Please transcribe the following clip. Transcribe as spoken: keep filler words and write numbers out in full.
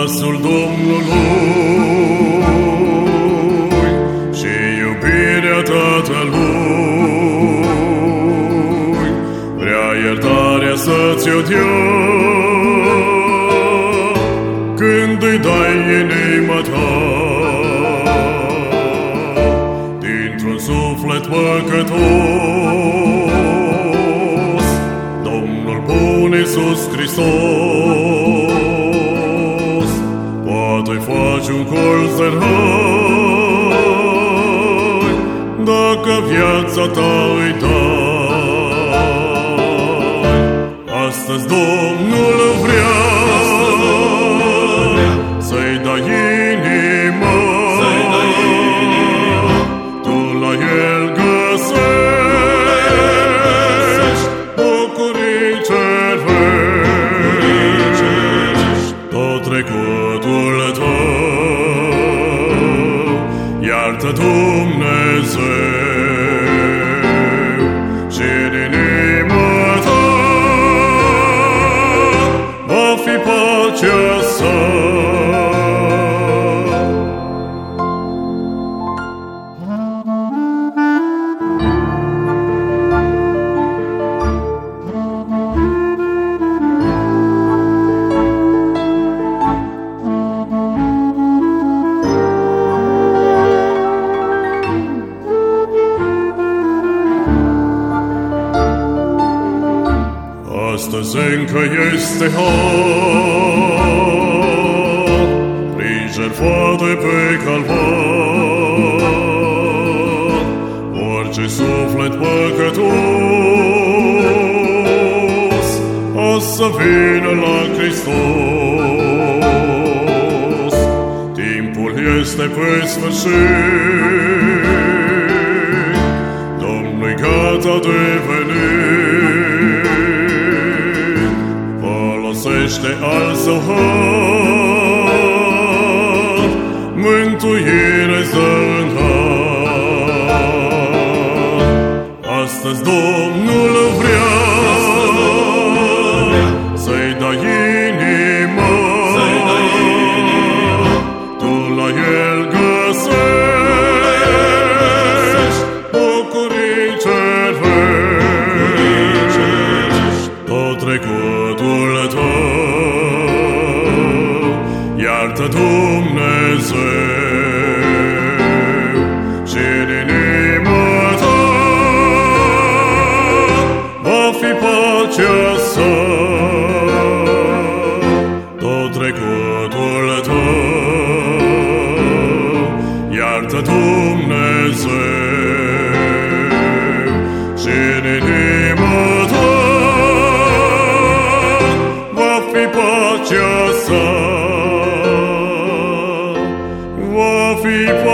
glasul Domnului și iubirea Tatălui, vrea iertarea să-ți-o dea când îi dai inima ta. Dintr-un suflet păcătos, Domnul bun Iisus Hristos poate face un colț de rai dacă viața ta îi dai. Astăzi Domnul vrea să-i dai inima, tu la El găsești bucurii cerești. Tot trecutul tău iartă Dumnezeu și în inima ta va fi pacea sa. Astăzi încă este har prin jertfa de pe Calvar. Orice suflet păcătos o să vină la Hristos. Timpul este pe sfârșit, Domnul-i gata de venit. Folosește al său har, mântuire să în har. Astăzi Domnul vrea să-i dai inima, tu la El găsești bucurii cerești. Tot trecutul iartă Dumnezeu și în inima ta va fi pacea sa. Tot trecutul tău iartă Dumnezeu și în inima ta va fi pacea sa. Va fi